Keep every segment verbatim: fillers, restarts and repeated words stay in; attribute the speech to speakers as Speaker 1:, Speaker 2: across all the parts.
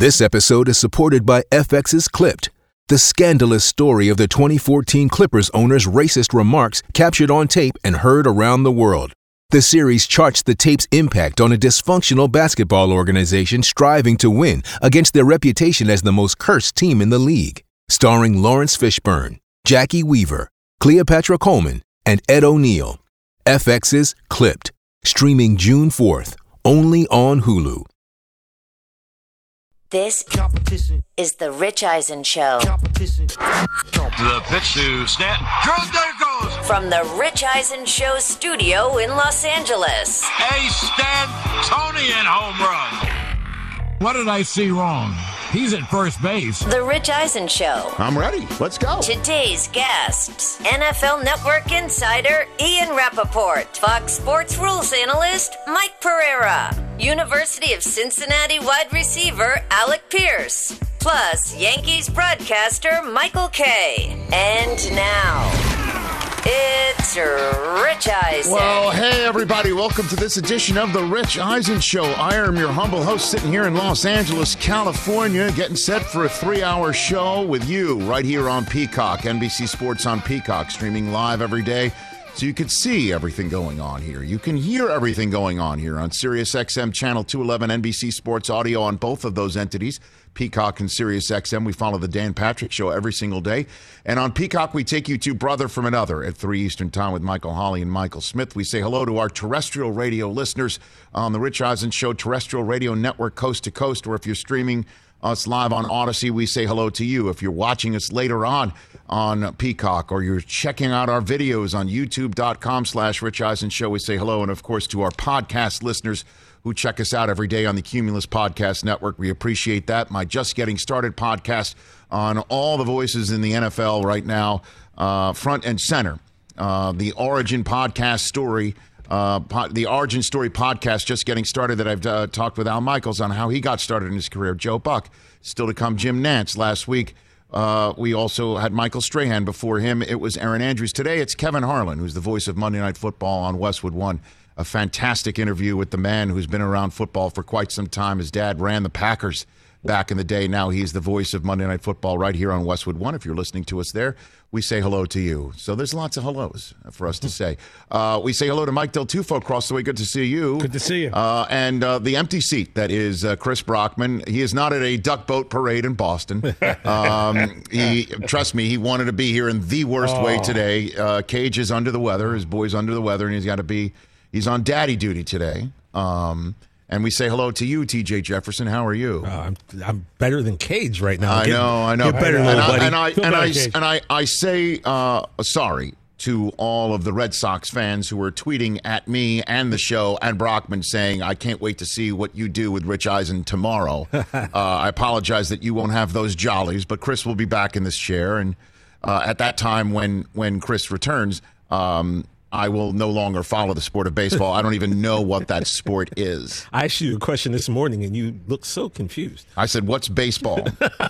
Speaker 1: This episode is supported by F X's Clipped, the scandalous story of the twenty fourteen Clippers owner's racist remarks captured on tape and heard around the world. The series charts the tape's impact on a dysfunctional basketball organization striving to win against their reputation as the most cursed team in the league. Starring Lawrence Fishburne, Jackie Weaver, Cleopatra Coleman, and Ed O'Neill. F X's Clipped, streaming June fourth, only on Hulu.
Speaker 2: This is the Rich Eisen Show.
Speaker 3: The pitch to Stanton. There it goes.
Speaker 2: From the Rich Eisen Show studio in Los Angeles.
Speaker 3: A Stantonian home run.
Speaker 4: What did I see wrong? He's at first base.
Speaker 2: The Rich Eisen Show.
Speaker 5: I'm ready. Let's go.
Speaker 2: Today's guests, N F L Network insider Ian Rappaport, Fox Sports rules analyst Mike Pereira, University of Cincinnati wide receiver Alec Pierce, plus Yankees broadcaster Michael Kay. And now, it's Rich Eisen.
Speaker 5: Well, hey, everybody. Welcome to this edition of The Rich Eisen Show. I am your humble host sitting here in Los Angeles, California, getting set for a three-hour show with you right here on Peacock, N B C Sports on Peacock, streaming live every day. So you can see everything going on here. You can hear everything going on here on Sirius X M Channel two eleven, N B C Sports Audio on both of those entities, Peacock and Sirius X M. We follow the Dan Patrick Show every single day. And on Peacock, we take you to Brother from Another at three Eastern Time with Michael Holly and Michael Smith. We say hello to our terrestrial radio listeners on the Rich Eisen Show terrestrial radio network coast to coast, or if you're streaming us live on Odyssey, we say hello to you. If you're watching us later on on Peacock, or you're checking out our videos on youtube.com slash Rich Eisen Show, we say hello. And, of course, to our podcast listeners who check us out every day on the Cumulus Podcast Network. We appreciate that. My Just Getting Started podcast on all the voices in the N F L right now, uh, front and center. Uh, the Origin podcast story, uh, po- the Origin Story podcast, Just Getting Started, that I've uh, talked with Al Michaels on how he got started in his career. Joe Buck, still to come, Jim Nantz last week. Uh, we also had Michael Strahan before him. It was Aaron Andrews. Today it's Kevin Harlan, who's the voice of Monday Night Football on Westwood One. A fantastic interview with the man who's been around football for quite some time. His dad ran the Packers back in the day. Now he's the voice of Monday Night Football right here on Westwood One. If you're listening to us there, we say hello to you. So there's lots of hellos for us to say. Uh, we say hello to Mike Del Tufo across the way. Good to see you.
Speaker 6: Good to see you.
Speaker 5: Uh, and uh, the empty seat that is uh, Chris Brockman. He is not at a duck boat parade in Boston. Um, he, trust me, he wanted to be here in the worst oh. way today. Uh, Cage is under the weather. His boy's under the weather, and he's got to be. He's on daddy duty today. Um, and we say hello to you, T J Jefferson. How are you?
Speaker 6: Uh, I'm, I'm better than Cage right now.
Speaker 5: I
Speaker 6: Get,
Speaker 5: know, I know.
Speaker 6: Get better,
Speaker 5: and
Speaker 6: little
Speaker 5: I,
Speaker 6: buddy.
Speaker 5: And I,
Speaker 6: Feel
Speaker 5: and,
Speaker 6: better,
Speaker 5: I,
Speaker 6: Cage.
Speaker 5: and I, I say uh, sorry to all of the Red Sox fans who were tweeting at me and the show and Brockman saying, I can't wait to see what you do with Rich Eisen tomorrow. uh, I apologize that you won't have those jollies, but Chris will be back in this chair. And uh, at that time when, when Chris returns, um, I will no longer follow the sport of baseball. I don't even know what that sport is.
Speaker 6: I asked you a question this morning, and you looked so confused.
Speaker 5: I said, what's baseball?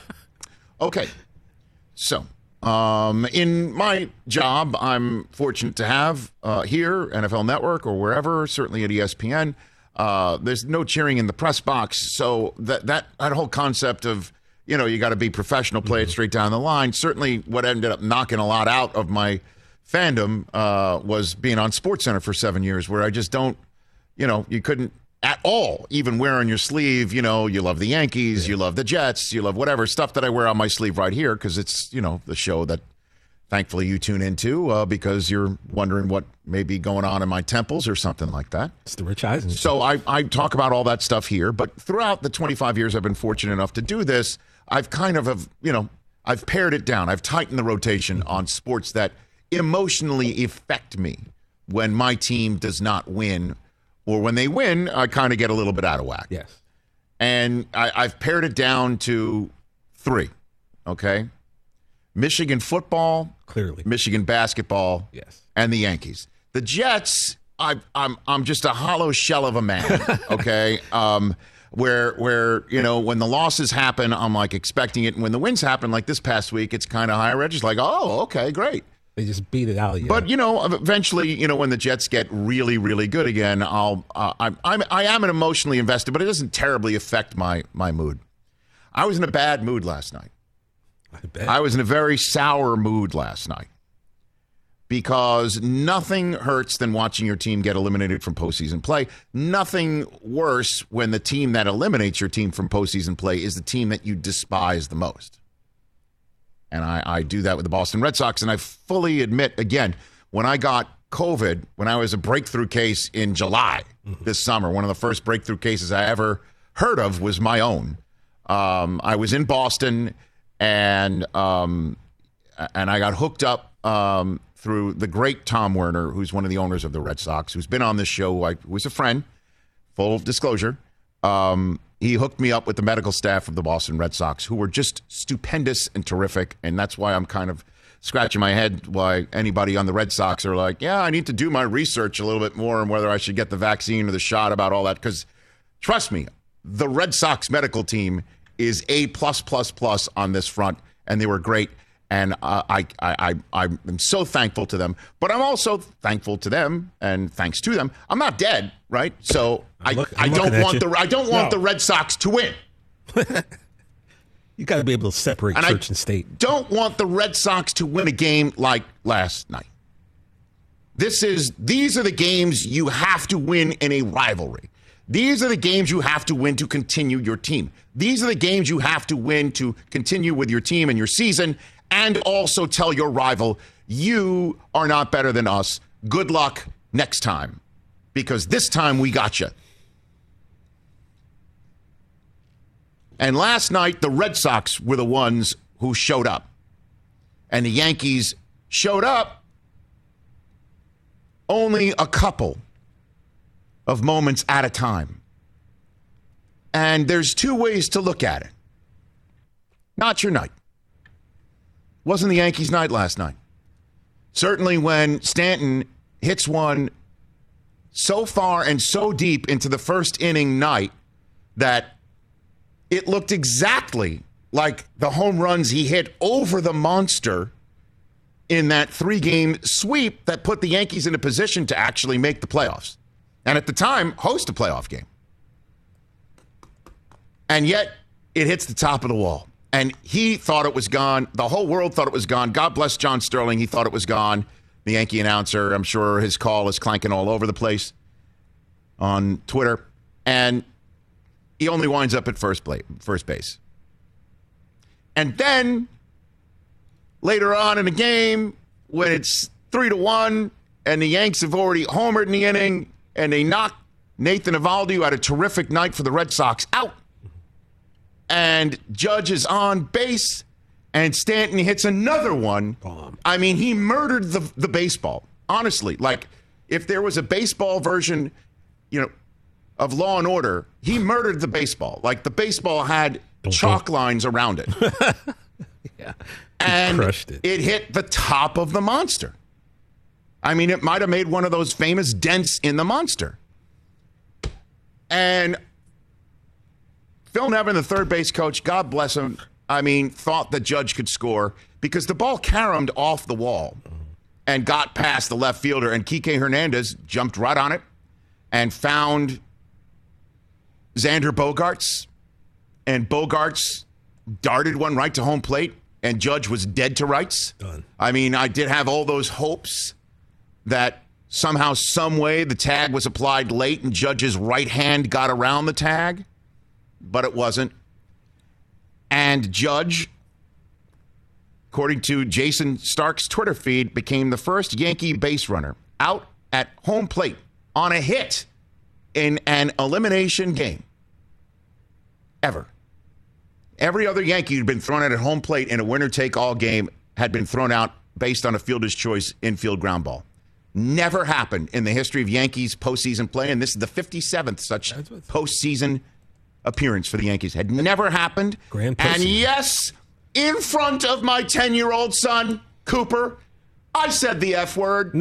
Speaker 5: Okay. So, um, in my job, I'm fortunate to have uh, here, N F L Network or wherever, certainly at E S P N, uh, there's no cheering in the press box. So that, that, that whole concept of, you know, you got to be professional, play it straight down the line. Certainly what ended up knocking a lot out of my fandom uh, was being on SportsCenter for seven years, where I just don't, you know, you couldn't at all even wear on your sleeve, you know, you love the Yankees, yeah. you love the Jets, you love whatever stuff that I wear on my sleeve right here, because it's, you know, the show that thankfully you tune into uh, because you're wondering what may be going on in my temples or something like that.
Speaker 6: It's the Rich Eisen.
Speaker 5: So I, I talk about all that stuff here, but throughout the twenty-five years I've been fortunate enough to do this, I've kind of, have, you know, I've pared it down. I've tightened the rotation on sports that emotionally affect me when my team does not win, or when they win, I kind of get a little bit out of whack.
Speaker 6: Yes.
Speaker 5: And I, I've pared it down to three, okay? Michigan football,
Speaker 6: clearly,
Speaker 5: Michigan basketball,
Speaker 6: yes,
Speaker 5: and the Yankees. The Jets, I, I'm I'm just a hollow shell of a man, okay? um, where, where you know, when the losses happen, I'm like expecting it. And when the wins happen, like this past week, it's kind of higher edge. It's like, oh, okay, great.
Speaker 6: They just beat it out of you.
Speaker 5: But, you know, eventually, you know, when the Jets get really, really good again, I'll, uh, I'm, I'm, I am emotionally invested, but it doesn't terribly affect my, my mood. I was in a bad mood last night.
Speaker 6: I bet.
Speaker 5: I was in a very sour mood last night because nothing hurts than watching your team get eliminated from postseason play. Nothing worse when the team that eliminates your team from postseason play is the team that you despise the most. And I, I do that with the Boston Red Sox, and I fully admit, again, when I got COVID, when I was a breakthrough case in July mm-hmm. this summer, one of the first breakthrough cases I ever heard of was my own. Um, I was in Boston, and um, and I got hooked up um, through the great Tom Werner, who's one of the owners of the Red Sox, who's been on this show. I was a friend, full disclosure. Um, he hooked me up with the medical staff of the Boston Red Sox, who were just stupendous and terrific, and that's why I'm kind of scratching my head why anybody on the Red Sox are like, yeah, I need to do my research a little bit more on whether I should get the vaccine or the shot about all that, because trust me, the Red Sox medical team is A plus plus plus on this front, and they were great. And uh, I, I, I, I'm so thankful to them. But I'm also thankful to them, and thanks to them, I'm not dead, right? So I,
Speaker 6: look,
Speaker 5: I don't want
Speaker 6: you.
Speaker 5: the I don't want
Speaker 6: no.
Speaker 5: the Red Sox to win.
Speaker 6: You got to be able to separate
Speaker 5: and
Speaker 6: church
Speaker 5: I
Speaker 6: and state.
Speaker 5: Don't want the Red Sox to win a game like last night. This is these are the games you have to win in a rivalry. These are the games you have to win to continue your team. These are the games you have to win to continue with your team and your season, and also tell your rival, you are not better than us. Good luck next time, because this time we got you. And last night, the Red Sox were the ones who showed up. And the Yankees showed up only a couple of moments at a time. And there's two ways to look at it. Not your night. Wasn't the Yankees' night last night. Certainly when Stanton hits one so far and so deep into the first inning night that it looked exactly like the home runs he hit over the monster in that three-game sweep that put the Yankees in a position to actually make the playoffs. And at the time, host a playoff game. And yet, it hits the top of the wall. And he thought it was gone. The whole world thought it was gone. God bless John Sterling. He thought it was gone. The Yankee announcer, I'm sure his call is clanking all over the place on Twitter. And he only winds up at first base, first base. And then, later on in the game, when it's three to one, and the Yanks have already homered in the inning, and they knock Nathan Eovaldi, who had a terrific night for the Red Sox, out. And Judge is on base, and Stanton hits another one.
Speaker 6: Bomb.
Speaker 5: I mean, he murdered the the baseball. Honestly, like, if there was a baseball version, you know, of Law and Order, he murdered the baseball. Like, the baseball had
Speaker 6: Don't
Speaker 5: chalk
Speaker 6: go.
Speaker 5: lines around it.
Speaker 6: Yeah.
Speaker 5: And
Speaker 6: crushed it.
Speaker 5: it hit the top of the monster. I mean, it might have made one of those famous dents in the monster. And Phil Nevin, the third base coach, God bless him, I mean, thought the Judge could score because the ball caromed off the wall and got past the left fielder, and Kike Hernandez jumped right on it and found Xander Bogaerts, and Bogaerts darted one right to home plate, and Judge was dead to rights.
Speaker 6: Done.
Speaker 5: I mean, I did have all those hopes that somehow, some way, the tag was applied late and Judge's right hand got around the tag, but it wasn't. And Judge, according to Jason Stark's Twitter feed, became the first Yankee base runner out at home plate on a hit in an elimination game ever. Every other Yankee who'd been thrown out at home plate in a winner-take-all game had been thrown out based on a fielder's choice infield ground ball. Never happened in the history of Yankees postseason play, and this is the fifty-seventh such postseason appearance for the Yankees. Had never happened.
Speaker 6: Grand
Speaker 5: and
Speaker 6: postseason.
Speaker 5: yes, in front of my ten-year-old son, Cooper, I said the F word.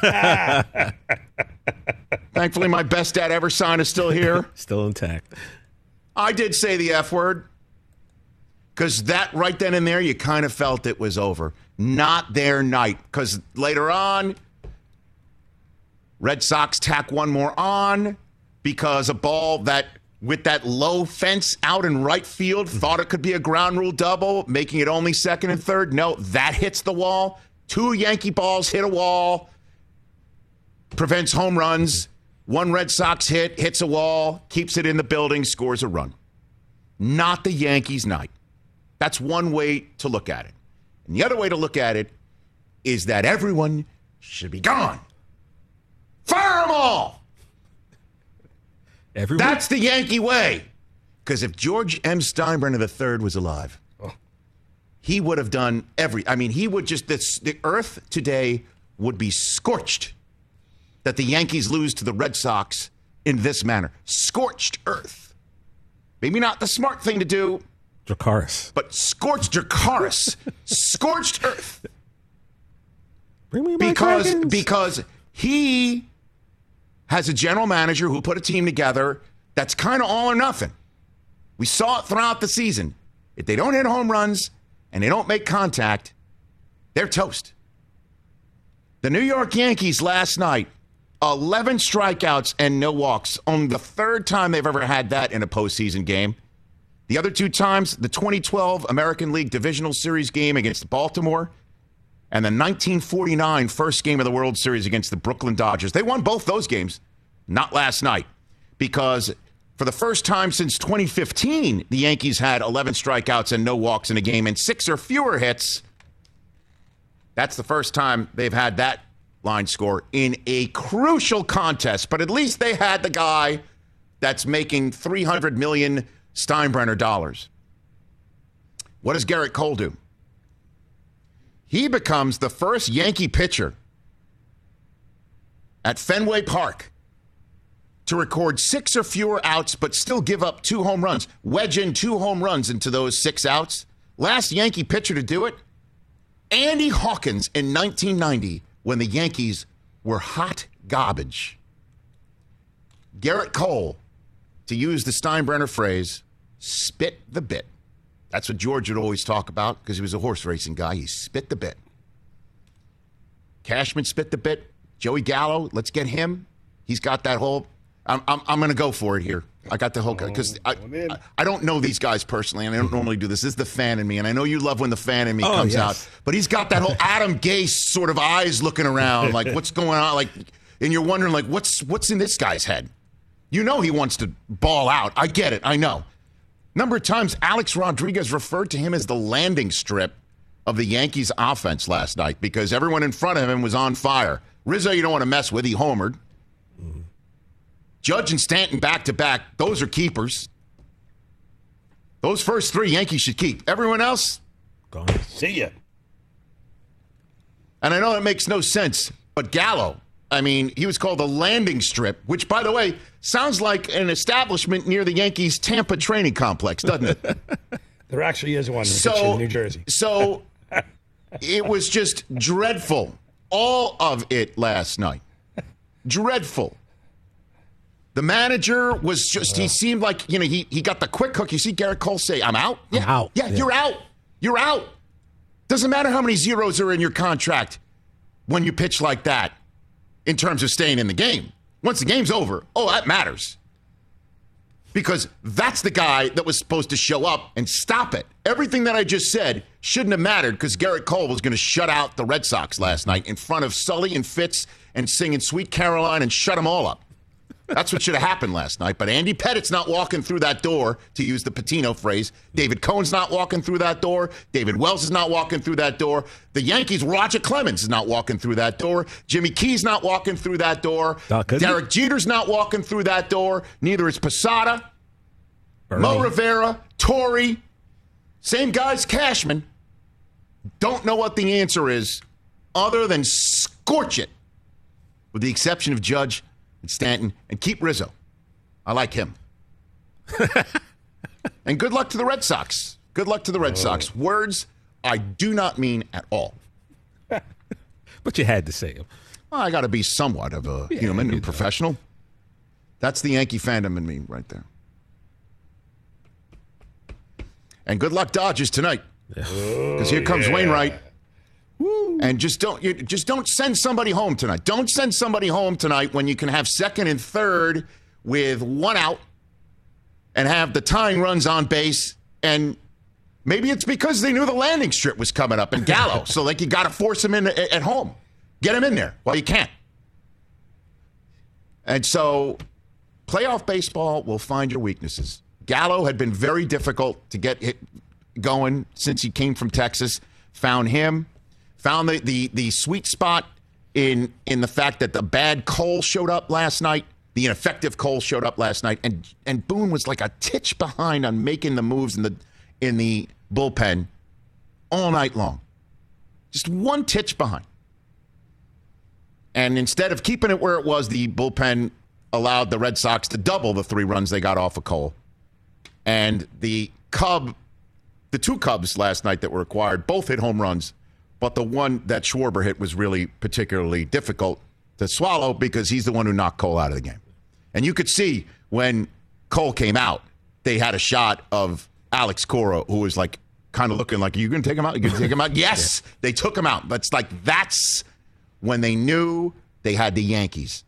Speaker 5: Thankfully, my best dad ever sign is still here.
Speaker 6: Still intact.
Speaker 5: I did say the F word because that right then and there, you kind of felt it was over. Not their night, because later on, Red Sox tack one more on because a ball that with that low fence out in right field, thought it could be a ground rule double, making it only second and third. No, that hits the wall. Two Yankee balls hit a wall, prevents home runs. One Red Sox hit, hits a wall, keeps it in the building, scores a run. Not the Yankees' night. That's one way to look at it. And the other way to look at it is that everyone should be gone. Fire them all!
Speaker 6: Everyone?
Speaker 5: That's the Yankee way. Because if George M. Steinbrenner the third was alive, oh. he would have done every... I mean, he would just... This, the earth today would be scorched that the Yankees lose to the Red Sox in this manner. Scorched earth. Maybe not the smart thing to do.
Speaker 6: Dracarys.
Speaker 5: But scorched Dracarys. Scorched earth.
Speaker 6: Bring me my
Speaker 5: because
Speaker 6: dragons.
Speaker 5: Because he... has a general manager who put a team together that's kind of all or nothing. We saw it throughout the season. If they don't hit home runs and they don't make contact, they're toast. The New York Yankees last night, eleven strikeouts and no walks. Only the third time they've ever had that in a postseason game. The other two times, the twenty twelve American League Divisional Series game against Baltimore and the nineteen forty-nine first game of the World Series against the Brooklyn Dodgers. They won both those games, not last night, because for the first time since twenty fifteen, the Yankees had eleven strikeouts and no walks in a game and six or fewer hits. That's the first time they've had that line score in a crucial contest, but at least they had the guy that's making three hundred million Steinbrenner dollars. What does Garrett Cole do? He becomes the first Yankee pitcher at Fenway Park to record six or fewer outs but still give up two home runs, wedge in two home runs into those six outs. Last Yankee pitcher to do it, Andy Hawkins in nineteen ninety when the Yankees were hot garbage. Garrett Cole, to use the Steinbrenner phrase, spit the bit. That's what George would always talk about because he was a horse racing guy. He spit the bit. Cashman spit the bit. Joey Gallo, let's get him. He's got that whole... I'm I'm, I'm going to go for it here. I got the whole... Because I, I, I don't know these guys personally, and I don't normally do this. This is the fan in me, and I know you love when the fan in me
Speaker 6: oh,
Speaker 5: comes
Speaker 6: yes.
Speaker 5: out. But he's got that whole Adam Gase sort of eyes looking around, like, what's going on? Like, and you're wondering, like, what's what's in this guy's head? You know he wants to ball out. I get it. I know. Number of times Alex Rodriguez referred to him as the landing strip of the Yankees offense last night because everyone in front of him was on fire. Rizzo, you don't want to mess with. He homered. Mm-hmm. Judge and Stanton back-to-back. Those are keepers. Those first three Yankees should keep. Everyone else?
Speaker 6: Gone. See ya.
Speaker 5: And I know that makes no sense, but Gallo, I mean, he was called a landing strip, which, by the way, sounds like an establishment near the Yankees' Tampa training complex, doesn't it?
Speaker 7: There actually is one
Speaker 5: so,
Speaker 7: in New Jersey.
Speaker 5: So it was just dreadful. All of it last night. Dreadful. The manager was just, he seemed like, you know, he, he got the quick hook. You see Garrett Cole say, I'm out? Yeah,
Speaker 6: I'm out.
Speaker 5: Yeah,
Speaker 6: yeah,
Speaker 5: you're out. You're out. Doesn't matter how many zeros are in your contract when you pitch like that. In terms of staying in the game. Once the game's over, oh, that matters. Because that's the guy that was supposed to show up and stop it. Everything that I just said shouldn't have mattered because Garrett Cole was going to shut out the Red Sox last night in front of Sully and Fitz and singing Sweet Caroline and shut them all up. That's what should have happened last night. But Andy Pettit's not walking through that door, to use the Patino phrase. David Cohn's not walking through that door. David Wells is not walking through that door. The Yankees' Roger Clemens is not walking through that door. Jimmy Key's not walking through that door.
Speaker 6: Uh,
Speaker 5: Derek Jeter's not walking through that door. Neither is Posada,
Speaker 6: Bernie.
Speaker 5: Mo Rivera, Torrey. Same guys, Cashman. Don't know what the answer is other than scorch it, with the exception of Judge and Stanton, and keep Rizzo. I like him. And good luck to the Red Sox. Good luck to the Red oh. Sox. Words I do not mean at all.
Speaker 6: But you had to say them.
Speaker 5: Well, I got to be somewhat of a
Speaker 6: yeah,
Speaker 5: human and
Speaker 6: know.
Speaker 5: professional. That's the Yankee fandom in me right there. And good luck Dodgers tonight. Because here comes
Speaker 7: yeah.
Speaker 5: Wainwright. And just don't you just don't send somebody home tonight. Don't send somebody home tonight when you can have second and third with one out and have the tying runs on base, and maybe it's because they knew the landing strip was coming up and Gallo, so like you got to force him in at home. Get him in there. Well, you can't. And so playoff baseball will find your weaknesses. Gallo had been very difficult to get hit going since he came from Texas. Found him. Found the, the, the sweet spot in in the fact that the bad Cole showed up last night. The ineffective Cole showed up last night. And and Boone was like a titch behind on making the moves in the in the bullpen all night long. Just one titch behind. And instead of keeping it where it was, the bullpen allowed the Red Sox to double the three runs they got off of Cole. And the Cub, the two Cubs last night that were acquired, both hit home runs. But the one that Schwarber hit was really particularly difficult to swallow because he's the one who knocked Cole out of the game. And you could see when Cole came out, they had a shot of Alex Cora, who was like kind of looking like, are you going to take him out? Are you going to take him out? Yes, yeah. They took him out. But it's like that's when they knew they had the Yankees.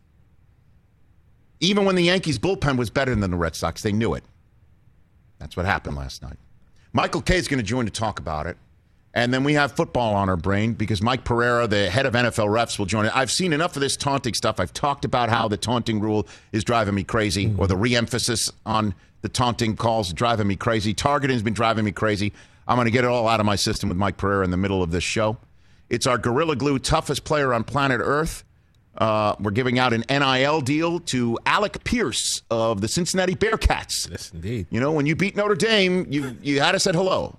Speaker 5: Even when the Yankees bullpen was better than the Red Sox, they knew it. That's what happened last night. Michael Kay is going to join to talk about it. And then we have football on our brain because Mike Pereira, the head of N F L refs, will join it. I've seen enough of this taunting stuff. I've talked about how the taunting rule is driving me crazy, mm-hmm. or the re-emphasis on the taunting calls is driving me crazy. Targeting has been driving me crazy. I'm going to get it all out of my system with Mike Pereira in the middle of this show. It's our Gorilla Glue toughest player on planet Earth. Uh, we're giving out an N I L deal to Alec Pierce of the Cincinnati Bearcats.
Speaker 6: Yes, indeed.
Speaker 5: You know, when you beat Notre Dame, you you had to say hello.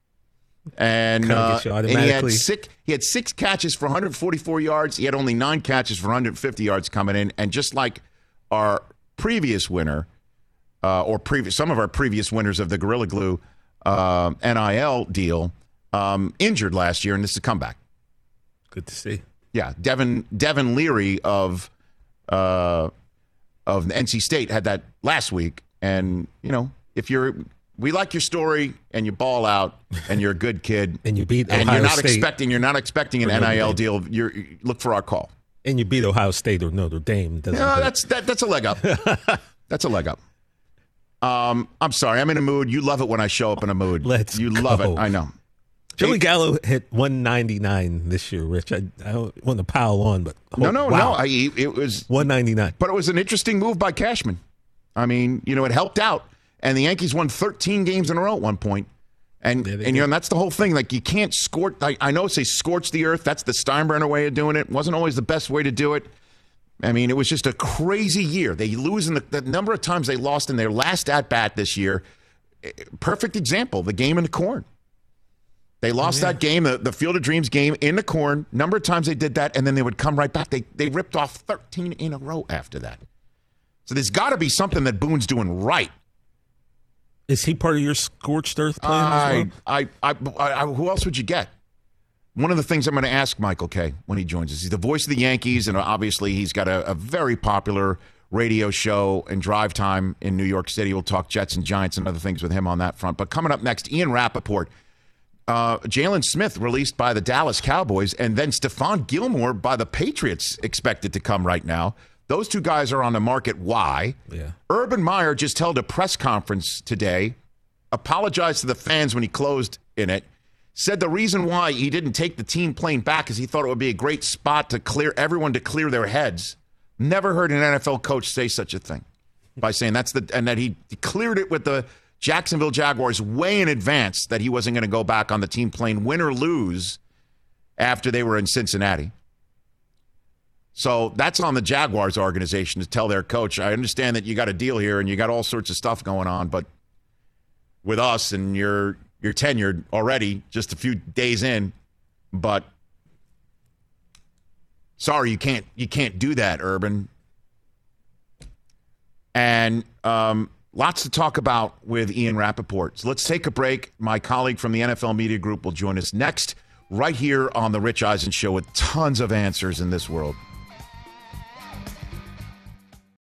Speaker 5: And, uh, and he had six he had six catches for one hundred forty-four yards. He had only nine catches for one hundred fifty yards coming in. And just like our previous winner, uh, or previous some of our previous winners of the Gorilla Glue uh, N I L deal, um, injured last year, and this is a comeback.
Speaker 6: Good to see.
Speaker 5: Yeah, Devin Devin Leary of uh, of N C State had that last week, and you know if you're we like your story and you ball out and you're a good kid
Speaker 6: and you beat
Speaker 5: and
Speaker 6: Ohio
Speaker 5: you're not
Speaker 6: State
Speaker 5: expecting you're not expecting an N I L deal. You're you look for our call.
Speaker 6: And you beat Ohio State or Notre Dame.
Speaker 5: No, that's that, that's a leg up. That's a leg up. Um, I'm sorry, I'm in a mood. You love it when I show up in a mood.
Speaker 6: Let's
Speaker 5: you
Speaker 6: go.
Speaker 5: love it. I know.
Speaker 6: Joey Gallo hit one ninety-nine this year, Rich. I, I don't want to pile on, but oh,
Speaker 5: no, no,
Speaker 6: wow.
Speaker 5: no. I, it was
Speaker 6: one ninety-nine.
Speaker 5: But it was an interesting move by Cashman. I mean, you know, it helped out. And the Yankees won thirteen games in a row at one point. And, and you know, and that's the whole thing. Like, you can't scorch. I, I know, say, scorch the earth. That's the Steinbrenner way of doing it. Wasn't always the best way to do it. I mean, it was just a crazy year. They lose in the, the number of times they lost in their last at-bat this year. Perfect example, the game in the corn. They lost oh, yeah. that game, the, the Field of Dreams game in the corn. Number of times they did that, and then they would come right back. They they ripped off thirteen in a row after that. So there's got to be something that Boone's doing right.
Speaker 6: Is he part of your scorched earth plan
Speaker 5: I,
Speaker 6: as well?
Speaker 5: I, I, I, who else would you get? One of the things I'm going to ask Michael Kay when he joins us. He's the voice of the Yankees, and obviously he's got a, a very popular radio show and drive time in New York City. We'll talk Jets and Giants and other things with him on that front. But coming up next, Ian Rappaport. Uh, Jalen Smith released by the Dallas Cowboys, and then Stephon Gilmore by the Patriots expected to come right now. Those two guys are on the market. Why?
Speaker 6: Yeah.
Speaker 5: Urban Meyer just held a press conference today, apologized to the fans when he closed in it, said the reason why he didn't take the team plane back is he thought it would be a great spot to clear everyone to clear their heads. Never heard an N F L coach say such a thing by saying that's the and that he cleared it with the Jacksonville Jaguars way in advance that he wasn't going to go back on the team plane, win or lose, after they were in Cincinnati. So that's on the Jaguars organization to tell their coach, I understand that you got a deal here and you got all sorts of stuff going on, but with us and you're you're tenured already just a few days in, but sorry, you can't you can't do that, Urban. And um, lots to talk about with Ian Rappaport. So let's take a break. My colleague from the N F L Media Group will join us next, right here on The Rich Eisen Show, with tons of answers in this world.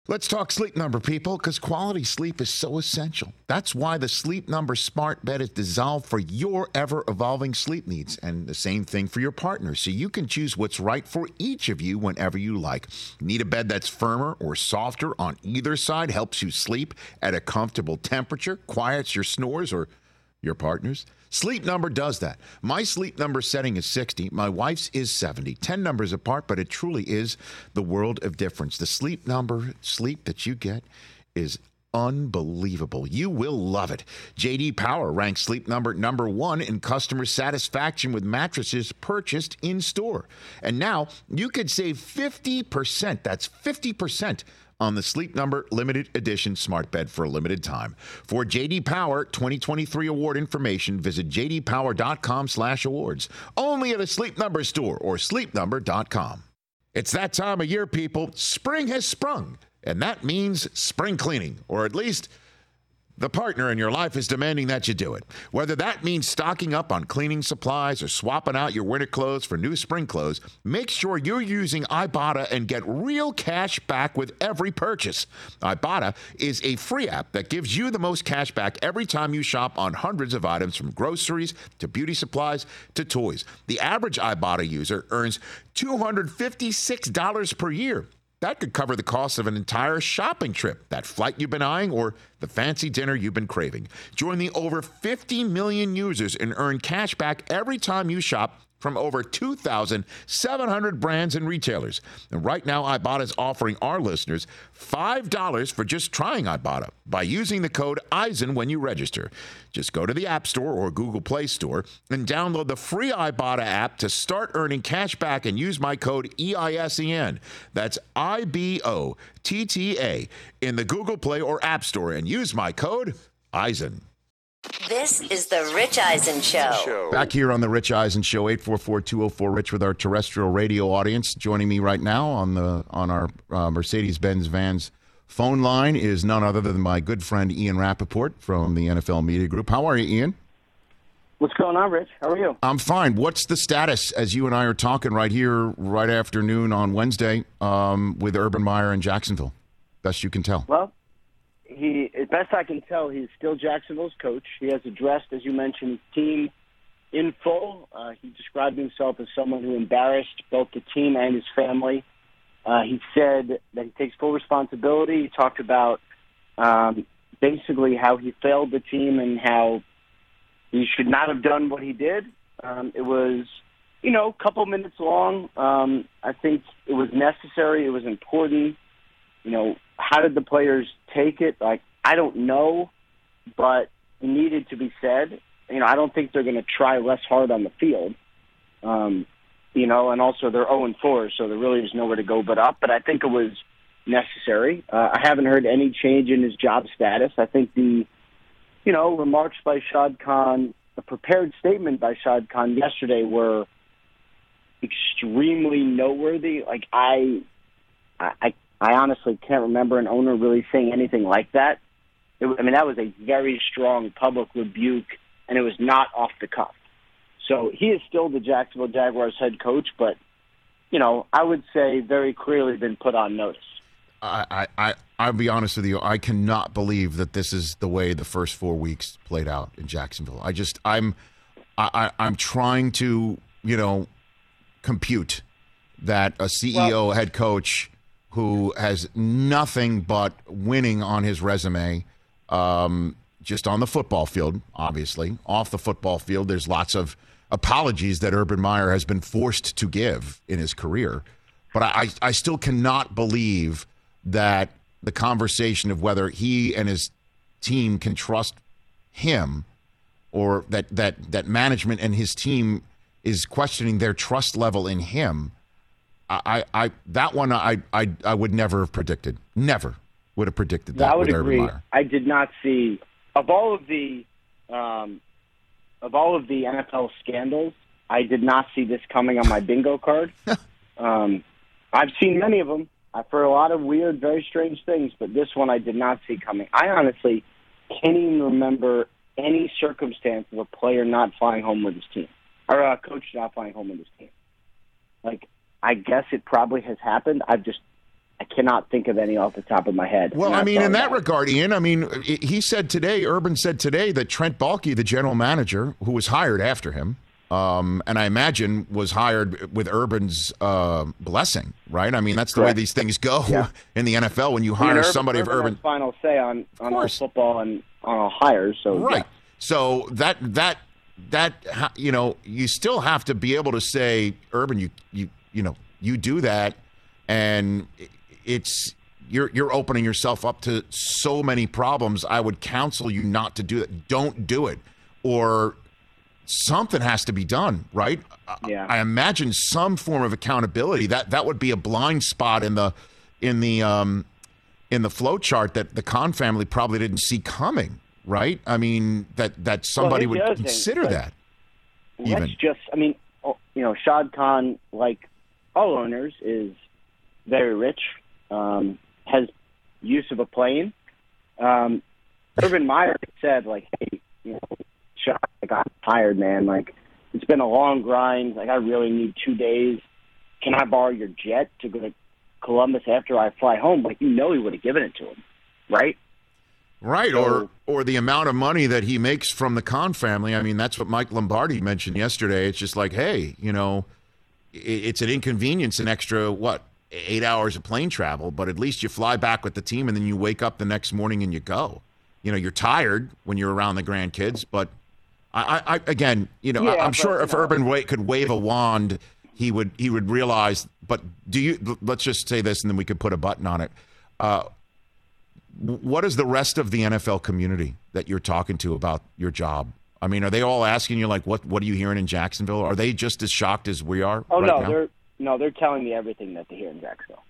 Speaker 5: Let's talk Sleep Number, people, because quality sleep is so essential. That's why the Sleep Number smart bed is designed for your ever-evolving sleep needs, and the same thing for your partner, so you can choose what's right for each of you whenever you like. Need a bed that's firmer or softer on either side, helps you sleep at a comfortable temperature, quiets your snores or your partner's? Sleep Number does that. My Sleep Number setting is sixty. My wife's is seventy. ten numbers apart, but it truly is the world of difference. The Sleep Number sleep that you get is unbelievable. You will love it. J D Power ranks Sleep Number number one in customer satisfaction with mattresses purchased in store. And now you could save fifty percent. That's fifty percent on the Sleep Number limited edition smart bed for a limited time. For J D Power twenty twenty-three award information, visit j d power dot com slash awards. Only at a Sleep Number store or sleep number dot com. It's that time of year, people. Spring has sprung, and that means spring cleaning, or at least the partner in your life is demanding that you do it. Whether that means stocking up on cleaning supplies or swapping out your winter clothes for new spring clothes, make sure you're using Ibotta and get real cash back with every purchase. Ibotta is a free app that gives you the most cash back every time you shop on hundreds of items, from groceries to beauty supplies to toys. The average Ibotta user earns two hundred fifty-six dollars per year. That could cover the cost of an entire shopping trip, that flight you've been eyeing, or the fancy dinner you've been craving. Join the over fifty million users and earn cash back every time you shop from over two thousand seven hundred brands and retailers. And right now, Ibotta is offering our listeners five dollars for just trying Ibotta by using the code Eisen when you register. Just go to the App Store or Google Play Store and download the free Ibotta app to start earning cash back and use my code E I S E N. That's I B O T T A in the Google Play or App Store and use my code Eisen.
Speaker 2: This is the Rich Eisen Show.
Speaker 5: Back here on the Rich Eisen Show, eight four four, two oh four, RICH with our terrestrial radio audience. Joining me right now on the on our uh, Mercedes-Benz Vans phone line is none other than my good friend Ian Rappaport from the N F L Media Group. How are you, Ian?
Speaker 8: What's going on, Rich? How are you?
Speaker 5: I'm fine. What's the status as you and I are talking right here, right afternoon on Wednesday, um, with Urban Meyer in Jacksonville? Best you can tell.
Speaker 8: Well, He, as best I can tell, he's still Jacksonville's coach. He has addressed, as you mentioned, his team in full. Uh, he described himself as someone who embarrassed both the team and his family. Uh, he said that he takes full responsibility. He talked about um, basically how he failed the team and how he should not have done what he did. Um, it was, you know, a couple minutes long. Um, I think it was necessary. It was important. You know, how did the players take it? Like, I don't know, but it needed to be said. You know, I don't think they're going to try less hard on the field. Um, you know, and also they're oh and four, so there really is nowhere to go but up. But I think it was necessary. Uh, I haven't heard any change in his job status. I think the, you know, remarks by Shad Khan, the prepared statement by Shad Khan yesterday were extremely noteworthy. Like, I, I, I honestly can't remember an owner really saying anything like that. It, I mean, that was a very strong public rebuke, and it was not off the cuff. So he is still the Jacksonville Jaguars head coach, but, you know, I would say very clearly been put on notice.
Speaker 5: I, I, I'll be honest with you. I cannot believe that this is the way the first four weeks played out in Jacksonville. I just, I'm, I, I'm trying to, you know, compute that a C E O, well, head coach who has nothing but winning on his resume, um, just on the football field, obviously. Off the football field, there's lots of apologies that Urban Meyer has been forced to give in his career. But I, I still cannot believe that the conversation of whether he and his team can trust him, or that, that, that management and his team is questioning their trust level in him, I, I, that one I, I, I would never have predicted. Never would have predicted that.
Speaker 8: I would
Speaker 5: with
Speaker 8: agree.
Speaker 5: Urban Meyer.
Speaker 8: I did not see of all of the, um, of all of the N F L scandals, I did not see this coming on my bingo card. um, I've seen many of them. I've heard a lot of weird, very strange things, but this one I did not see coming. I honestly can't even remember any circumstance of a player not flying home with his team, or a coach not flying home with his team. Like, I guess it probably has happened. I've just I cannot think of any off the top of my head.
Speaker 5: Well,
Speaker 8: And
Speaker 5: I mean,
Speaker 8: that's
Speaker 5: in
Speaker 8: all
Speaker 5: that
Speaker 8: about it.
Speaker 5: regard, Ian, I mean, he said today, Urban said today that Trent Baalke, the general manager, who was hired after him, um, and I imagine was hired with Urban's uh, blessing, right? I mean, that's the
Speaker 8: Correct.
Speaker 5: way these things go
Speaker 8: Yeah.
Speaker 5: in the N F L when you
Speaker 8: I mean,
Speaker 5: hire
Speaker 8: Urban-
Speaker 5: somebody
Speaker 8: Urban
Speaker 5: of Urban.
Speaker 8: has final say on, on all
Speaker 5: course.
Speaker 8: football and on all hires. So
Speaker 5: Right.
Speaker 8: yeah.
Speaker 5: So that that that ha- you know, you still have to be able to say, Urban, you you you know, you do that, and it's you're you're opening yourself up to so many problems. I would counsel you not to do that. Don't do it, or something has to be done, right?
Speaker 8: Yeah.
Speaker 5: I imagine some form of accountability. That that would be a blind spot in the in the um in the flow chart that the Khan family probably didn't see coming, right? I mean that that somebody
Speaker 8: here's the
Speaker 5: would
Speaker 8: other thing,
Speaker 5: consider
Speaker 8: like,
Speaker 5: that.
Speaker 8: Let's
Speaker 5: Even.
Speaker 8: just, I mean, oh, you know, Shad Khan, like all owners, is very rich, um, has use of a plane. Um, Urban Meyer said, like, hey, you know, Shad, like, I'm tired, man. Like, it's been a long grind. Like, I really need two days. Can I borrow your jet to go to Columbus after I fly home? Like, you know he would have given it to him, right?
Speaker 5: Right,
Speaker 8: So-
Speaker 5: or or the amount of money that he makes from the Khan family. I mean, that's what Mike Lombardi mentioned yesterday. It's just like, hey, you know, i- it's an inconvenience, an extra, what, eight hours of plane travel, but at least you fly back with the team and then you wake up the next morning and you go. You know, you're tired when you're around the grandkids, but I, I, I again, you know, I,
Speaker 8: Yeah,
Speaker 5: I'm sure
Speaker 8: but
Speaker 5: if
Speaker 8: no.
Speaker 5: Urban wa- could wave a wand, he would he would realize. But do you? Let's just say this, and then we could put a button on it. Uh, what is the rest of the N F L community that you're talking to about your job? I mean, are they all asking you like, what what are you hearing in Jacksonville? Are they just as shocked as we are?
Speaker 8: Oh
Speaker 5: right
Speaker 8: no,
Speaker 5: now?
Speaker 8: they're no, they're telling me everything that they hear in Jacksonville.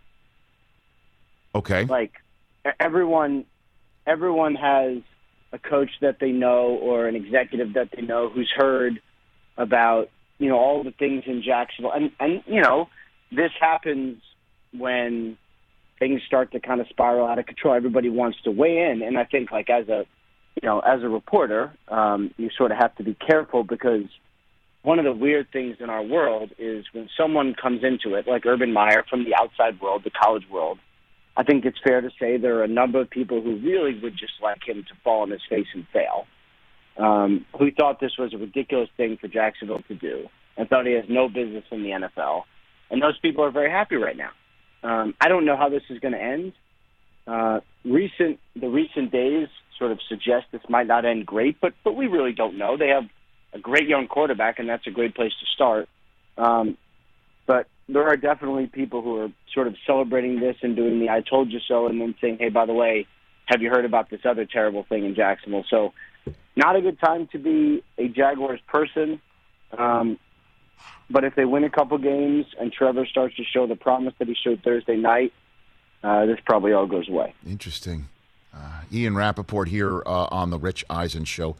Speaker 5: Okay.
Speaker 8: Like e- everyone, everyone has a coach that they know or an executive that they know who's heard about, you know, all the things in Jacksonville, and and you know, this happens when things start to kind of spiral out of control. Everybody wants to weigh in, and I think like as a, you know, as a reporter, um, you sort of have to be careful because one of the weird things in our world is when someone comes into it, like Urban Meyer from the outside world, the college world, I think it's fair to say there are a number of people who really would just like him to fall on his face and fail, um, who thought this was a ridiculous thing for Jacksonville to do and thought he has no business in the N F L. And those people are very happy right now. Um, I don't know how this is going to end. Uh, recent the recent days sort of suggest this might not end great, but but we really don't know. They have a great young quarterback, and that's a great place to start. Um, but there are definitely people who are sort of celebrating this and doing the "I told you so," and then saying, "Hey, by the way, have you heard about this other terrible thing in Jacksonville?" So, not a good time to be a Jaguars person. Um, but if they win a couple games and Trevor starts to show the promise that he showed Thursday night, uh, this probably all goes away.
Speaker 5: Interesting. Uh, Ian Rappaport here uh, on the Rich Eisen Show.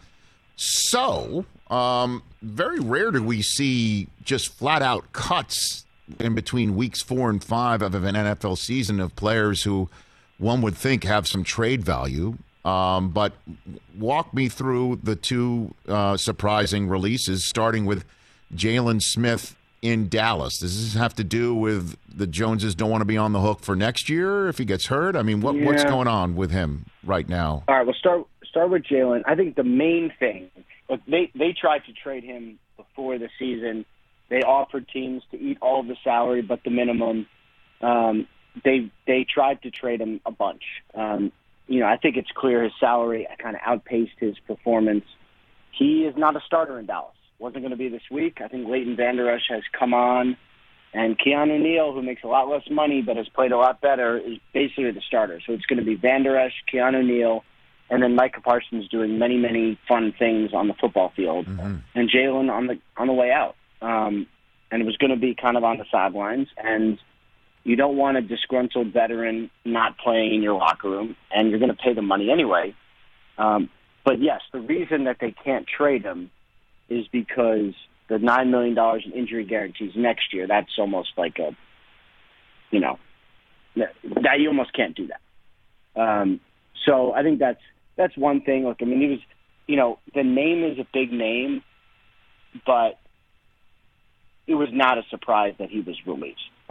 Speaker 5: So, um, very rare do we see just flat-out cuts in between weeks four and five of an N F L season of players who one would think have some trade value. Um, but walk me through the two uh, surprising releases, starting with Jalen Smith in Dallas. Does this have to do with the Joneses don't want to be on the hook for next year if he gets hurt? I mean, what, what's
Speaker 8: Yeah.
Speaker 5: going on with him right now?
Speaker 8: All right, we'll start start with Jalen. I think the main thing, look, they they tried to trade him before the season. They offered teams to eat all of the salary but the minimum. Um, they they tried to trade him a bunch. Um, you know, I think it's clear his salary kind of outpaced his performance. He is not a starter in Dallas. Wasn't going to be this week. I think Leighton Vander Esch has come on, and Keanu Neal, who makes a lot less money but has played a lot better, is basically the starter. So it's going to be Vander Esch, Keanu Neal, and then Micah Parsons doing many, many fun things on the football field,
Speaker 5: Mm-hmm.
Speaker 8: and Jalen on the on the way out. Um, and it was going to be kind of on the sidelines, and you don't want a disgruntled veteran not playing in your locker room, and you're going to pay the money anyway. Um, but yes, the reason that they can't trade him is because the nine million dollars in injury guarantees next year, that's almost like a, you know, that, that you almost can't do that. Um, so I think that's that's one thing. Look, I mean, he was, you know, the name is a big name, but it was not a surprise that he was released.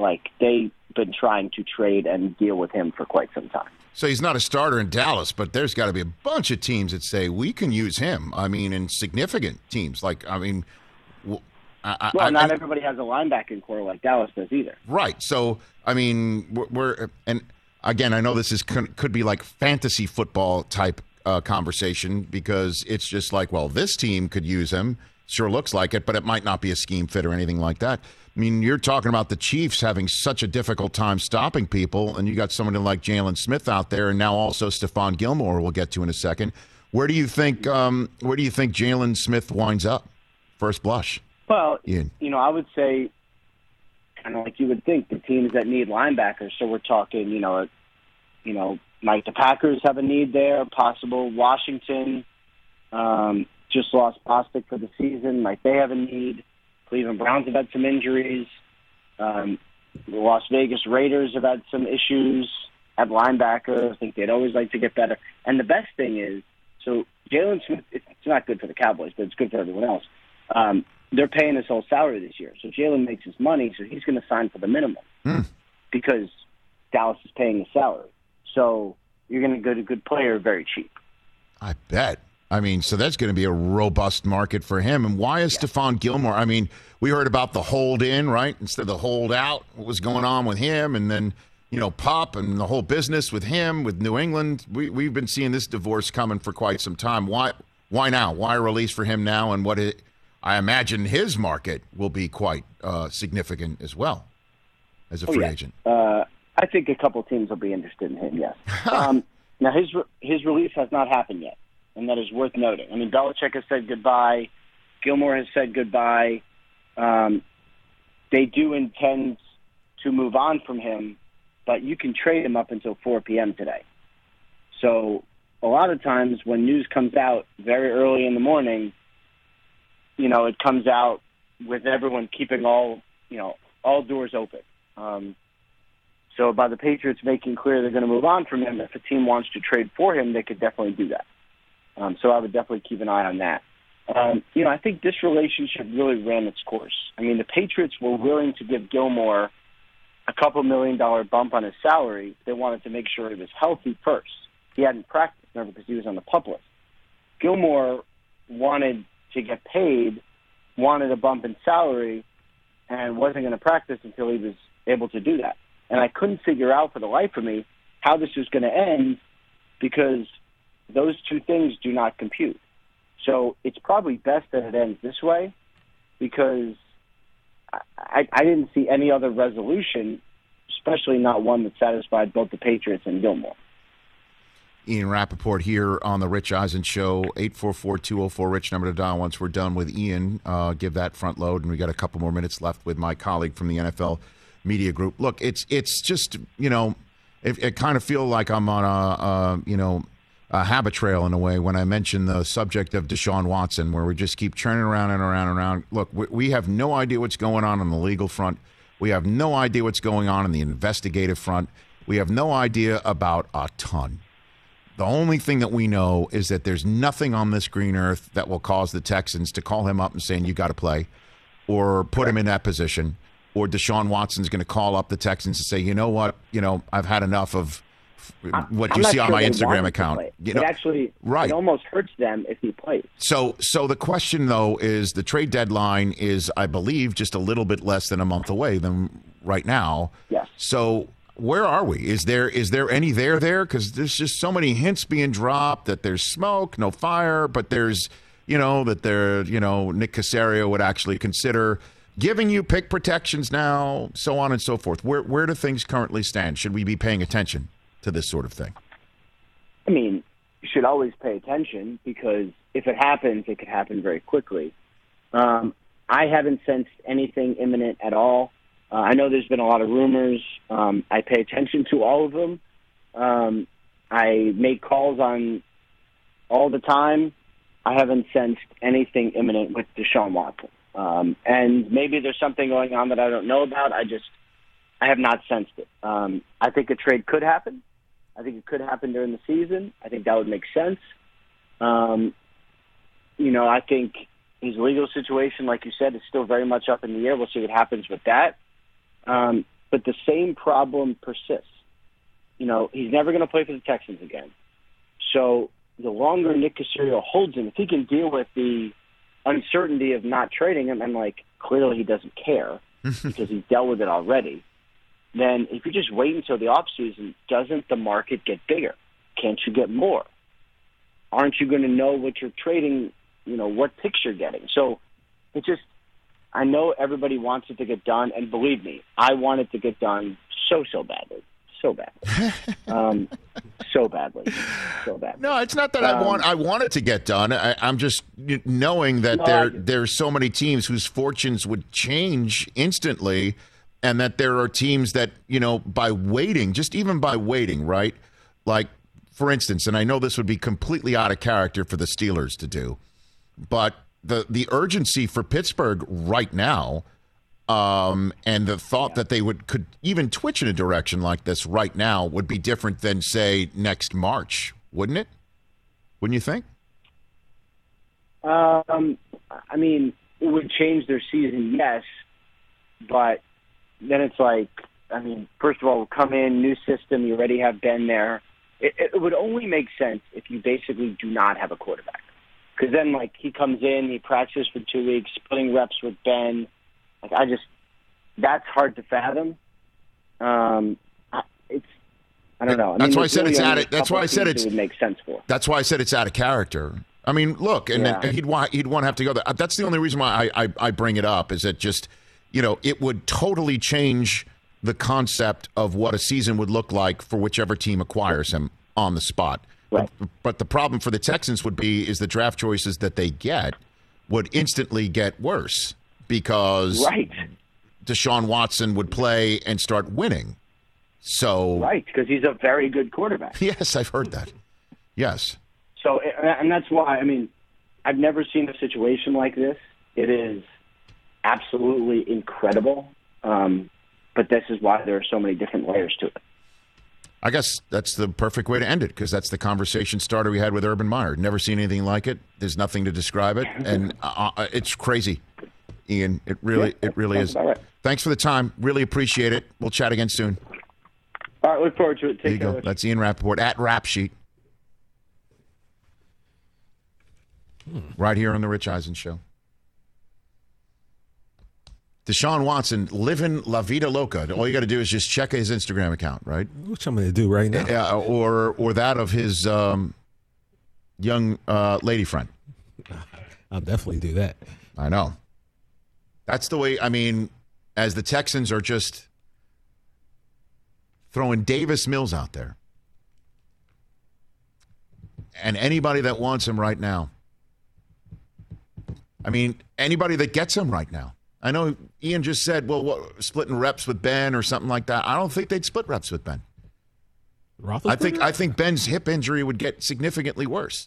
Speaker 8: Like, they've been trying to trade and deal with him for quite some time.
Speaker 5: So he's not a starter in Dallas, but there's got to be a bunch of teams that say we can use him. I mean, in significant teams. Like, I mean, well, I,
Speaker 8: well
Speaker 5: I,
Speaker 8: not
Speaker 5: I,
Speaker 8: everybody has a linebacking core like Dallas does either.
Speaker 5: Right. So, I mean, we're, we're and again, I know this is could be like fantasy football type uh, conversation because it's just like, well, this team could use him. Sure looks like it, but it might not be a scheme fit or anything like that. I mean, you're talking about the Chiefs having such a difficult time stopping people, and you got someone like Jalen Smith out there, and now also Stephon Gilmore. We'll get to in a second. Where do you think? Um, where do you think Jalen Smith winds up? First blush.
Speaker 8: Well,
Speaker 5: Ian.
Speaker 8: you know, I would say, kind of like you would think, the teams that need linebackers. So we're talking, you know, you know, like the Packers have a need there. Possible Washington um, just lost Bostic for the season. Like they have a need. Cleveland Browns have had some injuries. Um, the Las Vegas Raiders have had some issues at linebacker. I think they'd always like to get better. And the best thing is, so Jalen Smith, it's not good for the Cowboys, but it's good for everyone else. Um, they're paying his whole salary this year. So Jalen makes his money, so he's going to sign for the minimum
Speaker 5: mm.
Speaker 8: because Dallas is paying his salary. So you're going to get a good player very cheap.
Speaker 5: I bet. I mean, so that's going to be a robust market for him. And why is yeah. Stephon Gilmore? I mean, we heard about the hold in, right? Instead of the hold out, what was going on with him? And then, you know, Pop and the whole business with him, with New England. We, we've been seeing this divorce coming for quite some time. Why Why now? Why a release for him now? And what it, I imagine his market will be quite uh, significant as well as a
Speaker 8: oh,
Speaker 5: free
Speaker 8: yeah.
Speaker 5: agent.
Speaker 8: Uh, I think a couple teams will be interested in him, yes. um, now, his his release has not happened yet. And that is worth noting. I mean, Belichick has said goodbye. Gilmore has said goodbye. Um, they do intend to move on from him, but you can trade him up until four p.m. today. So a lot of times when news comes out very early in the morning, you know, it comes out with everyone keeping all, you know, all doors open. Um, so by the Patriots making clear they're going to move on from him, if a team wants to trade for him, they could definitely do that. Um, so I would definitely keep an eye on that. Um, you know, I think this relationship really ran its course. I mean, the Patriots were willing to give Gilmore a couple million dollar bump on his salary. They wanted to make sure he was healthy first. He hadn't practiced, remember, because he was on the PUP list. Gilmore wanted to get paid, wanted a bump in salary, and wasn't going to practice until he was able to do that. And I couldn't figure out for the life of me how this was going to end because those two things do not compute. So it's probably best that it ends this way because I, I didn't see any other resolution, especially not one that satisfied both the Patriots and Gilmore.
Speaker 5: Ian Rappaport here on the Rich Eisen Show, eight four four, two oh four, RICH, number to dial once we're done with Ian. Uh, give that front load, and we got a couple more minutes left with my colleague from the N F L Media Group. Look, it's it's just, you know, it, it kind of feel like I'm on a, a, you know, a habit trail in a way when I mention the subject of Deshaun Watson, where we just keep churning around and around and around. Look, we, we have no idea what's going on on the legal front. We have no idea what's going on in the investigative front. We have no idea about a ton. The only thing that we know is that there's nothing on this green earth that will cause the Texans to call him up and saying, you got to play, or put him in that position, or Deshaun Watson's going to call up the Texans and say, you know what, you know, I've had enough of what
Speaker 8: I'm
Speaker 5: you see
Speaker 8: sure
Speaker 5: on my
Speaker 8: they
Speaker 5: Instagram
Speaker 8: want
Speaker 5: account.
Speaker 8: him to play.
Speaker 5: You know,
Speaker 8: it actually
Speaker 5: right.
Speaker 8: it almost hurts them if he plays.
Speaker 5: So, so the question, though, is the trade deadline is, I believe, just a little bit less than a month away than right now.
Speaker 8: Yes.
Speaker 5: So where are we? Is there is there any there there? Because there's just so many hints being dropped that there's smoke, no fire, but there's, you know, that there, you know, Nick Caserio would actually consider giving you pick protections now, so on and so forth. Where where do things currently stand? Should we be paying attention to this sort of thing?
Speaker 8: I mean, you should always pay attention because if it happens, it could happen very quickly. Um, I haven't sensed anything imminent at all. Uh, I know there's been a lot of rumors. Um, I pay attention to all of them. Um, I make calls on all the time. I haven't sensed anything imminent with Deshaun Watson. Um, and maybe there's something going on that I don't know about. I just, I have not sensed it. Um, I think a trade could happen. I think it could happen during the season. I think that would make sense. Um, you know, I think his legal situation, like you said, is still very much up in the air. We'll see what happens with that. Um, but the same problem persists. You know, he's never going to play for the Texans again. So the longer Nick Caserio holds him, if he can deal with the uncertainty of not trading him, and, like, clearly he doesn't care because he's dealt with it already, then if you just wait until the offseason, doesn't the market get bigger? Can't you get more? Aren't you going to know what you're trading, you know, what picks you're getting? So it just, I know everybody wants it to get done, and believe me, I want it to get done so, so badly. So badly, um, so badly, so badly.
Speaker 5: No, it's not that um, I want. I want it to get done. I, I'm just knowing that
Speaker 8: no,
Speaker 5: there there's so many teams whose fortunes would change instantly, and that there are teams that, you know, by waiting, just even by waiting, right? Like, for instance, and I know this would be completely out of character for the Steelers to do, but the the urgency for Pittsburgh right now. Um, and the thought that they would could even twitch in a direction like this right now would be different than, say, next March, wouldn't it? Wouldn't you think?
Speaker 8: Um, I mean, it would change their season, yes, but then it's like, I mean, first of all, come in, new system, you already have Ben there. It, it would only make sense if you basically do not have a quarterback. Because then, like, he comes in, he practices for two weeks, splitting reps with Ben. Like, I just, that's hard to fathom. Um, it's, I don't know. I mean,
Speaker 5: that's why I said
Speaker 8: really
Speaker 5: it's out of, that's why I said it's,
Speaker 8: it would make sense for.
Speaker 5: That's why I said it's out of character. I mean, look, and,
Speaker 8: yeah.
Speaker 5: and he'd want, he'd want to have to go there. That's the only reason why I, I, I bring it up, is that just, you know, it would totally change the concept of what a season would look like for whichever team acquires him on the spot.
Speaker 8: Right.
Speaker 5: But, but the problem for the Texans would be is the draft choices that they get would instantly get worse. Because
Speaker 8: right.
Speaker 5: Deshaun Watson would play and start winning. So
Speaker 8: right, because he's a very good quarterback.
Speaker 5: Yes, I've heard that. Yes.
Speaker 8: So, and that's why, I mean, I've never seen a situation like this. It is absolutely incredible. Um, but this is why there are so many different layers to it.
Speaker 5: I guess that's the perfect way to end it, because that's the conversation starter we had with Urban Meyer. Never seen anything like it. There's nothing to describe it. And uh, it's crazy. Ian, it really, yeah, it really is.
Speaker 8: Right.
Speaker 5: Thanks for the time. Really appreciate it. We'll chat again soon.
Speaker 8: All right, look forward to it. Take
Speaker 5: there you
Speaker 8: care.
Speaker 5: go. That's Ian Rappaport at Rap Sheet. Hmm. Right here on the Rich Eisen Show. Deshaun Watson, living La Vida Loca. All you got to do is just check his Instagram account, right?
Speaker 6: Which I'm going to do right now.
Speaker 5: Yeah, or or that of his um, young uh, lady friend.
Speaker 6: I'll definitely do that.
Speaker 5: I know. That's the way, I mean, as the Texans are just throwing Davis Mills out there. And anybody that wants him right now. I mean, anybody that gets him right now. I know Ian just said, well, what, splitting reps with Ben or something like that. I don't think they'd split reps with Ben. I think I think Ben's hip injury would get significantly worse.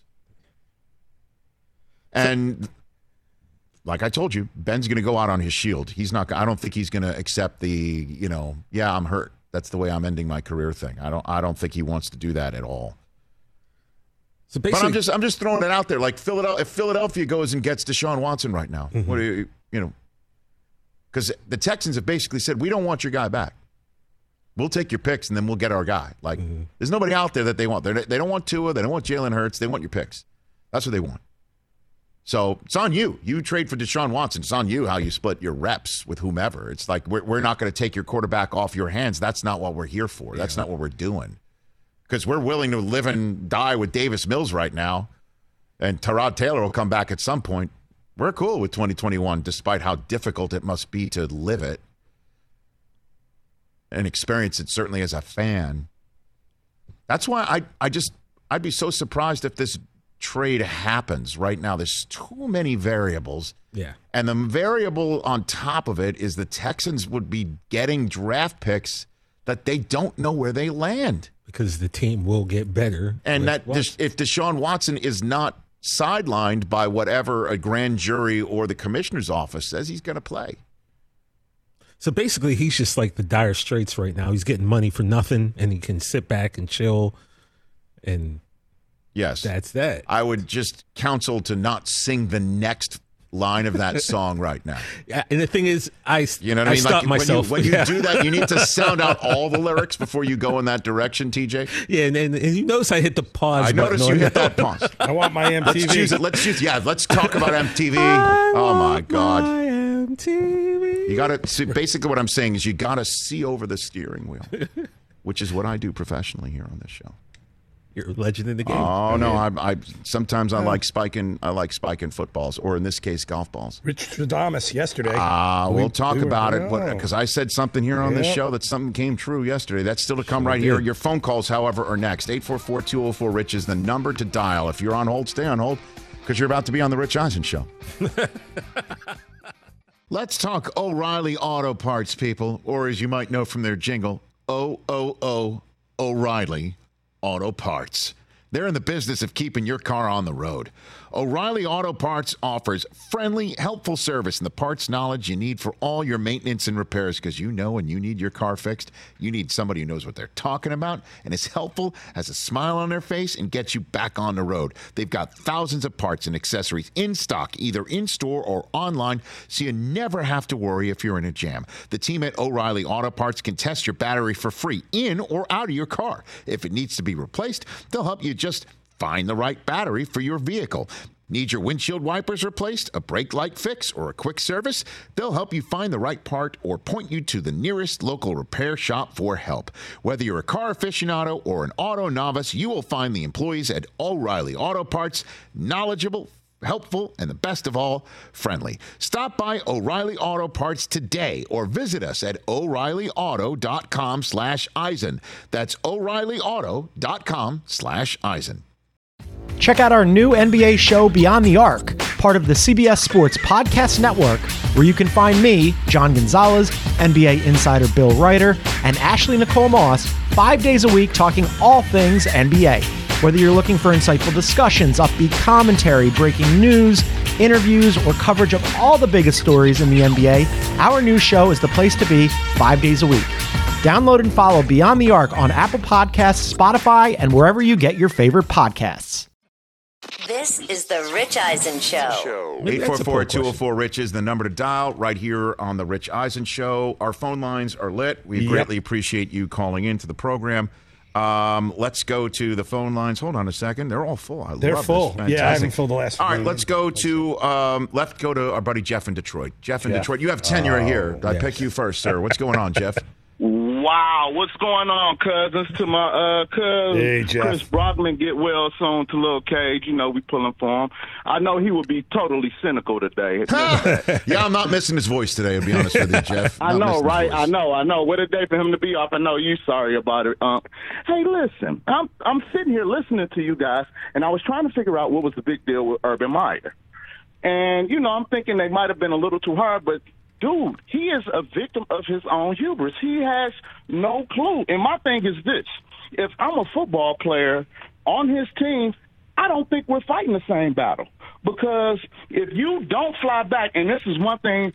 Speaker 5: And like I told you, Ben's going to go out on his shield. He's not. I don't think he's going to accept the, you know, yeah, I'm hurt. That's the way I'm ending my career thing. I don't. I don't think he wants to do that at all.
Speaker 6: So
Speaker 5: but I'm just. I'm just throwing it out there. Like Philadelphia, if Philadelphia goes and gets Deshaun Watson right now, mm-hmm. what do you, you know? Because the Texans have basically said, we don't want your guy back. We'll take your picks and then we'll get our guy. Like, mm-hmm. there's nobody out there that they want. They're, they don't want Tua. They don't want Jalen Hurts. They want your picks. That's what they want. So it's on you. You trade for Deshaun Watson. It's on you how you split your reps with whomever. It's like we're, we're not going to take your quarterback off your hands. That's not what we're here for. That's yeah. not what we're doing. Because we're willing to live and die with Davis Mills right now. And Tyrod Taylor will come back at some point. We're cool with twenty twenty-one, despite how difficult it must be to live it and experience it, certainly as a fan. That's why I, I just, I'd be so surprised if this trade happens right now. There's too many variables.
Speaker 6: Yeah.
Speaker 5: And the variable on top of it is the Texans would be getting draft picks that they don't know where they land.
Speaker 6: Because the team will get better.
Speaker 5: And that Watson. If Deshaun Watson is not sidelined by whatever a grand jury or the commissioner's office says, he's going to play.
Speaker 6: So basically, he's just like the Dire Straits right now. He's getting money for nothing, and he can sit back and chill. And
Speaker 5: yes,
Speaker 6: that's that.
Speaker 5: I would just counsel to not sing the next line of that song right now.
Speaker 6: Yeah, and the thing is, I
Speaker 5: you know what I,
Speaker 6: I
Speaker 5: mean?
Speaker 6: stop
Speaker 5: like
Speaker 6: myself
Speaker 5: when you, when
Speaker 6: yeah.
Speaker 5: you do that, you need to sound out all the lyrics before you go in that direction, T J.
Speaker 6: Yeah, and, and, and you notice I hit the pause.
Speaker 5: I noticed you hit that pause.
Speaker 7: I want my M T V.
Speaker 5: Let's choose it. Let's choose. Yeah, let's talk about M T V.
Speaker 6: I
Speaker 5: oh my God.
Speaker 6: My M T V.
Speaker 5: You got to see. Basically, what I'm saying is you got to see over the steering wheel, which is what I do professionally here on this show.
Speaker 6: You're a legend in the game.
Speaker 5: Oh no! I, I sometimes I like spiking. I like spiking footballs, or in this case, golf balls.
Speaker 7: Rich Stradamus yesterday.
Speaker 5: Ah, uh, we'll
Speaker 7: we,
Speaker 5: talk
Speaker 7: we were,
Speaker 5: about it,
Speaker 7: oh.
Speaker 5: because I said something here on this
Speaker 7: Yep.
Speaker 5: show that something came true yesterday. That's still to come
Speaker 6: Sure
Speaker 5: right
Speaker 6: did.
Speaker 5: here. Your phone calls, however, are next. eight four four, two oh four, RICH is the number to dial. If you're on hold, stay on hold, because you're about to be on the Rich Eisen Show. Let's talk O'Reilly Auto Parts, people, or as you might know from their jingle, O O O O'Reilly Auto Parts. They're in the business of keeping your car on the road. O'Reilly Auto Parts offers friendly, helpful service and the parts knowledge you need for all your maintenance and repairs, because you know when you need your car fixed, you need somebody who knows what they're talking about and is helpful, has a smile on their face, and gets you back on the road. They've got thousands of parts and accessories in stock, either in-store or online, so you never have to worry if you're in a jam. The team at O'Reilly Auto Parts can test your battery for free in or out of your car. If it needs to be replaced, they'll help you just find the right battery for your vehicle. Need your windshield wipers replaced, a brake light fix, or a quick service? They'll help you find the right part or point you to the nearest local repair shop for help. Whether you're a car aficionado or an auto novice, you will find the employees at O'Reilly Auto Parts knowledgeable, helpful, and the best of all, friendly. Stop by O'Reilly Auto Parts today or visit us at O'Reillyauto.com slash Eisen. That's O'Reillyauto.com slash Eisen.
Speaker 9: Check out our new N B A show, Beyond the Arc, part of the C B S Sports Podcast Network, where you can find me, John Gonzalez, N B A insider Bill Ryder, and Ashley Nicole Moss, five days a week talking all things N B A. Whether you're looking for insightful discussions, upbeat commentary, breaking news, interviews, or coverage of all the biggest stories in the N B A, our new show is the place to be five days a week. Download and follow Beyond the Arc on Apple Podcasts, Spotify, and wherever you get your favorite podcasts.
Speaker 2: This is the Rich Eisen Show.
Speaker 5: eight four four, two oh four, RICH is the number to dial right here on the Rich Eisen Show. Our phone lines are lit. We
Speaker 7: Yep.
Speaker 5: greatly appreciate you calling into the program. Um, let's go to the phone lines. Hold on a second. They're all full. I
Speaker 7: They're
Speaker 5: love
Speaker 7: full.
Speaker 5: This.
Speaker 7: Yeah, I
Speaker 5: Fantastic.
Speaker 7: haven't filled the last
Speaker 5: All right,
Speaker 7: few.
Speaker 5: let's go to um, let's go to our buddy Jeff in Detroit. Jeff in
Speaker 7: Jeff.
Speaker 5: Detroit. You have tenure
Speaker 7: Oh,
Speaker 5: here. I
Speaker 6: yes.
Speaker 5: pick you first, sir. What's going on, Jeff?
Speaker 10: Wow, what's going on, cousins? To my uh, cousin,
Speaker 7: Hey, Jeff.
Speaker 10: Chris Brockman, get well soon to Lil Cage. You know, we pulling for him. I know he would be totally cynical today.
Speaker 5: Yeah, I'm not missing his voice today, to be honest with you, Jeff.
Speaker 10: I
Speaker 5: Not
Speaker 10: know,
Speaker 5: missing his
Speaker 10: right?
Speaker 5: voice.
Speaker 10: I know, I know. What a day for him to be off. I know you sorry about it. Um, hey, listen, I'm I'm sitting here listening to you guys, and I was trying to figure out what was the big deal with Urban Meyer. And, you know, I'm thinking they might have been a little too hard, but dude, he is a victim of his own hubris. He has no clue. And my thing is this. If I'm a football player on his team, I don't think we're fighting the same battle. Because if you don't fly back, and this is one thing,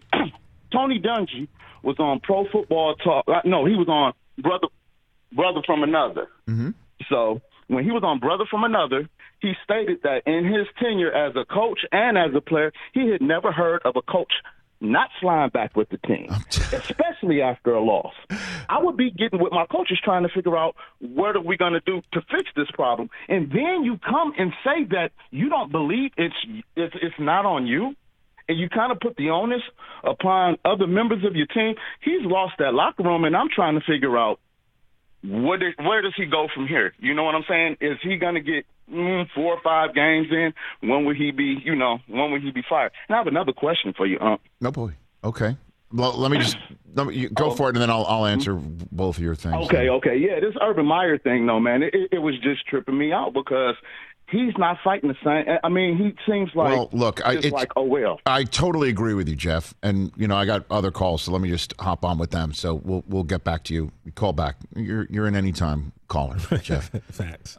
Speaker 10: Tony Dungy was on Pro Football Talk. No, he was on Brother Brother from Another.
Speaker 5: Mm-hmm.
Speaker 10: So when he was on Brother from Another, he stated that in his tenure as a coach and as a player, he had never heard of a coach not flying back with the team, especially after a loss. I would be getting with my coaches trying to figure out what are we going to do to fix this problem. And then you come and say that you don't believe it's it's, it's not on you, and you kind of put the onus upon other members of your team. He's lost that locker room, and I'm trying to figure out what is, where does he go from here? You know what I'm saying? Is he going to get mm, four or five games in? When will he be, you know, when will he be fired? And I have another question for you, um.
Speaker 5: No, boy. Okay. Well, let me just let me, you go for it, and then I'll I'll answer both of your things.
Speaker 10: Okay, okay. Yeah, this Urban Meyer thing, though, man, it, it was just tripping me out because he's not fighting the same. I mean, he seems like,
Speaker 5: well, look, I,
Speaker 10: just
Speaker 5: it's,
Speaker 10: like, oh, well.
Speaker 5: I totally agree with you, Jeff. And, you know, I got other calls, so let me just hop on with them. So we'll we'll get back to you. Call back. You're you're an anytime caller, Jeff.
Speaker 6: Facts.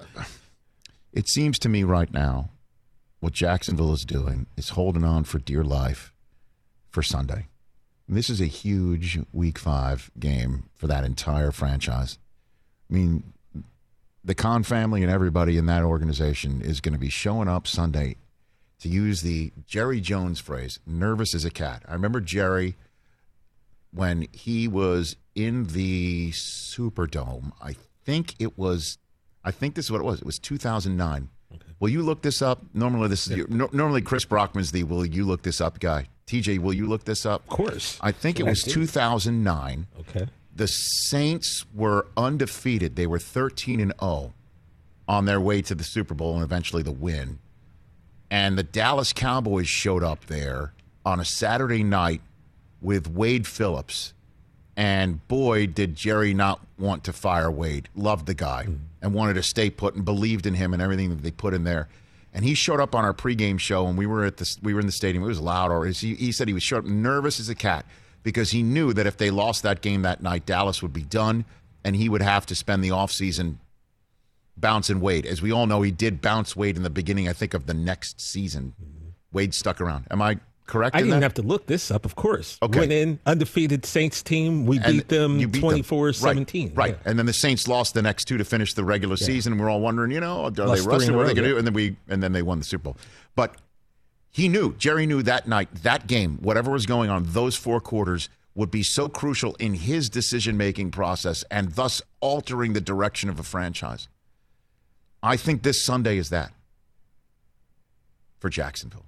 Speaker 5: It seems to me right now what Jacksonville is doing is holding on for dear life for Sunday. This is a huge week five game for that entire franchise. I mean, the Khan family and everybody in that organization is going to be showing up Sunday to use the Jerry Jones phrase, nervous as a cat. I remember Jerry when he was in the Superdome. I think it was, I think this is what it was. It was two thousand nine. Okay. Will you look this up? Normally, this is yeah. your, no, normally Chris Brockman's the will you look this up guy. T J, will you look this up?
Speaker 6: Of course.
Speaker 5: I think it was two thousand nine.
Speaker 6: Okay.
Speaker 5: The Saints were undefeated. They were thirteen and oh on their way to the Super Bowl and eventually the win. And the Dallas Cowboys showed up there on a Saturday night with Wade Phillips. And boy, did Jerry not want to fire Wade. Loved the guy mm. and wanted to stay put and believed in him and everything that they put in there. And he showed up on our pregame show, and we were at the we were in the stadium. It was loud. Or he, he said he was showed up nervous as a cat because he knew that if they lost that game that night, Dallas would be done, and he would have to spend the offseason bouncing Wade. As we all know, he did bounce Wade in the beginning, I think, of the next season. Mm-hmm. Wade stuck around. Am I correct?
Speaker 6: I
Speaker 5: in
Speaker 6: didn't
Speaker 5: that?
Speaker 6: have to look this up, of course.
Speaker 5: Okay.
Speaker 6: Went in, undefeated Saints team. We
Speaker 5: And
Speaker 6: beat them
Speaker 5: you beat
Speaker 6: twenty-four seventeen.
Speaker 5: Right. right.
Speaker 6: Yeah.
Speaker 5: And then the Saints lost the next two to finish the regular
Speaker 6: Yeah.
Speaker 5: season. And we're all wondering, you know, are
Speaker 6: Lost
Speaker 5: they
Speaker 6: three
Speaker 5: rusty?
Speaker 6: in a
Speaker 5: What are they
Speaker 6: row,
Speaker 5: going to
Speaker 6: yeah.
Speaker 5: do? And then we and then they won the Super Bowl. But he knew, Jerry knew that night, that game, whatever was going on, those four quarters would be so crucial in his decision-making process and thus altering the direction of a franchise. I think this Sunday is that for Jacksonville.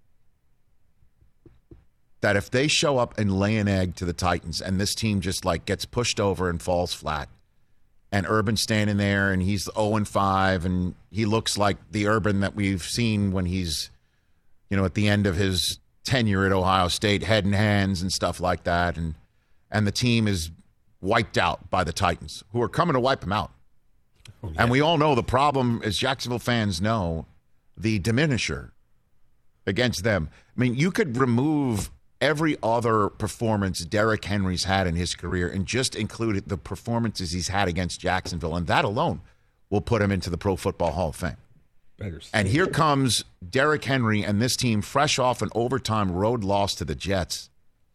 Speaker 5: That if they show up and lay an egg to the Titans and this team just like gets pushed over and falls flat and Urban's standing there and he's oh and five and he looks like the Urban that we've seen when he's, you know, at the end of his tenure at Ohio State, head and hands and stuff like that. And, and the team is wiped out by the Titans who are coming to wipe them out. Oh, yeah. And we all know the problem, as Jacksonville fans know, the diminisher against them. I mean, you could remove every other performance Derrick Henry's had in his career and just include the performances he's had against Jacksonville, and that alone will put him into the Pro Football Hall of Fame.
Speaker 6: Better
Speaker 5: and here comes Derrick Henry and this team fresh off an overtime road loss to the Jets.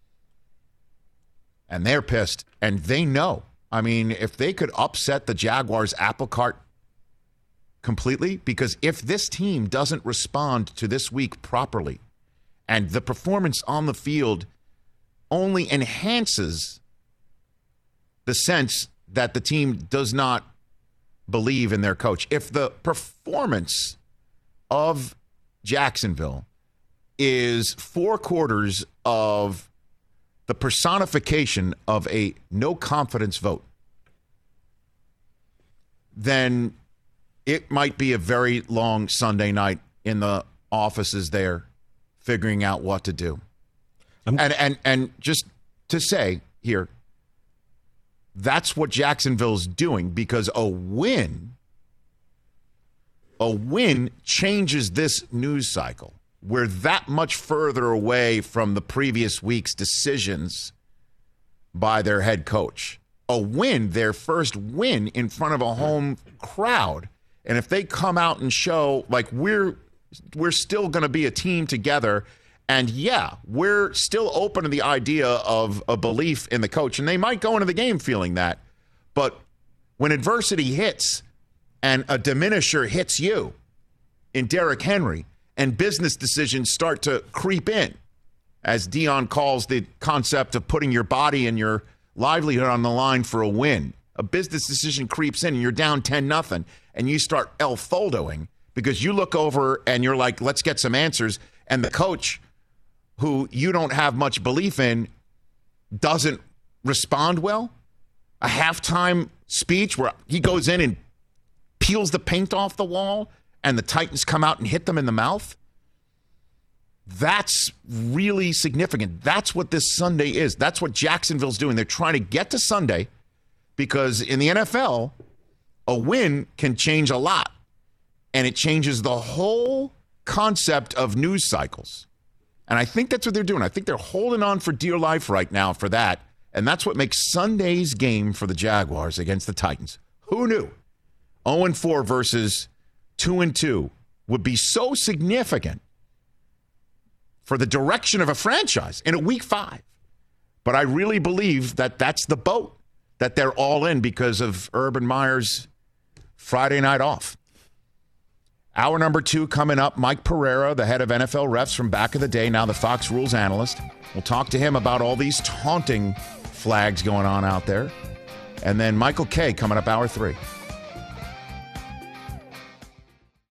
Speaker 5: And they're pissed, and they know. I mean, if they could upset the Jaguars' apple cart completely, because if this team doesn't respond to this week properly, and the performance on the field only enhances the sense that the team does not believe in their coach. If the performance of Jacksonville is four quarters of the personification of a no confidence vote, then it might be a very long Sunday night in the offices there figuring out what to do. I'm- and and and just to say here, that's what Jacksonville's doing, because a win, a win changes this news cycle. We're that much further away from the previous week's decisions by their head coach. A win, their first win in front of a home crowd. And if they come out and show like we're we're still going to be a team together, and yeah, we're still open to the idea of a belief in the coach, and they might go into the game feeling that. But when adversity hits and a diminisher hits you in Derrick Henry, and business decisions start to creep in, as Dion calls the concept of putting your body and your livelihood on the line for a win. A business decision creeps in and you're down ten nothing, and you start El Foldoing because you look over and you're like, let's get some answers. And the coach, who you don't have much belief in, doesn't respond well. A halftime speech where he goes in and peels the paint off the wall and the Titans come out and hit them in the mouth. That's really significant. That's what this Sunday is. That's what Jacksonville's doing. They're trying to get to Sunday because in the N F L, a win can change a lot. And it changes the whole concept of news cycles. And I think that's what they're doing. I think they're holding on for dear life right now for that. And that's what makes Sunday's game for the Jaguars against the Titans. Who knew? oh and four versus two and two would be so significant for the direction of a franchise in a week five. But I really believe that that's the boat, that they're all in because of Urban Meyer's Friday night off. Hour number two coming up. Mike Pereira, the head of N F L refs from back of the day, now the Fox Rules analyst. We'll talk to him about all these taunting flags going on out there. And then Michael Kay coming up hour three.